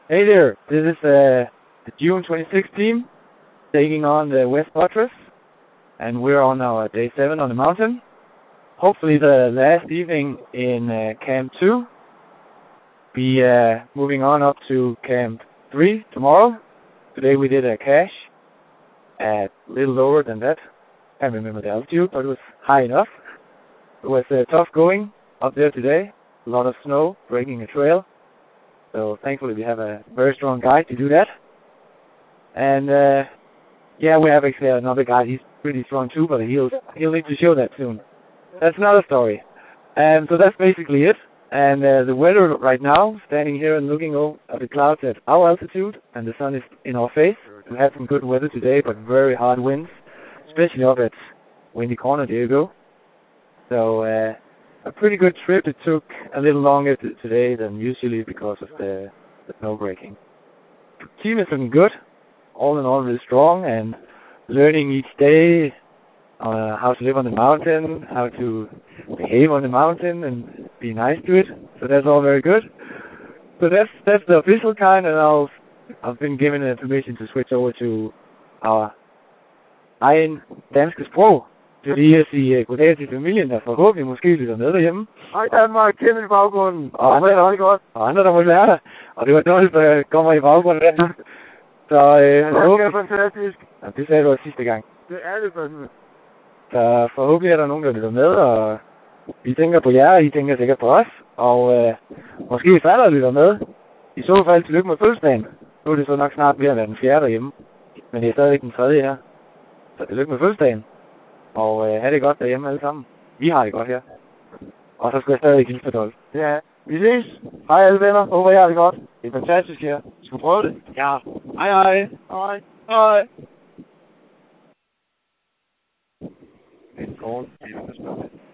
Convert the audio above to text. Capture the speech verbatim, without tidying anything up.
Hey there, this is uh, the June twenty-sixth team taking on the West Buttress, and we're on our day seven on the mountain. Hopefully the last evening in uh, Camp two. Be uh, moving on up to Camp three tomorrow. Today we did a cache at a little lower than that. Can't remember the altitude, but it was high enough. It was uh, tough going up there today. A lot of snow, breaking a trail. So thankfully we have a very strong guide to do that. And uh, yeah, we have actually another guy. He's pretty strong too, but he'll he'll need to show that soon. That's another story. And so that's basically it. And uh, the weather right now, standing here and looking over at the clouds at our altitude, and the sun is in our face. We had some good weather today, but very hard winds, especially up at Windy Corner. There you go. So. Uh, A pretty good trip. It took a little longer t- today than usually because of the, the snow breaking. The team is looking good. All in all, really strong and learning each day uh, how to live on the mountain, how to behave on the mountain and be nice to it. So that's all very good. So that's that's the official kind, and I'll, I've been given the permission to switch over to our egen danske sprog. Det er lige at sige goddag til familien, der forhåbentlig måske lytter med derhjemme. Hej Danmark, kæmpe i baggrunden. Og andre, det rigtig godt. Og andre, der må lære det. Og det var dårligt, der kommer i baggrunden der. Så øh, det er fantastisk. Ja, det sagde du også sidste gang. Det er det fandme. Så forhåbentlig er der nogen, der lytter med, og vi tænker på jer, og I tænker sikkert på os. Og øh, måske falder og lytter med. I så fald tillykke med fødselsdagen. Nu er det så nok snart ved at være den fjerde derhjemme. Men det er stadigvæk den tredje her. Så tillykke med fødselsdagen. Og øh, have det godt derhjemme alle sammen. Vi har det godt her. Og så skal jeg stadig hilse på Dolph. Ja, vi ses. Hej alle venner. Håber jeg har det godt. Det er fantastisk her. Skal vi prøve det? Ja. Hej hej. Hej. Hej. Det er en kort. Det er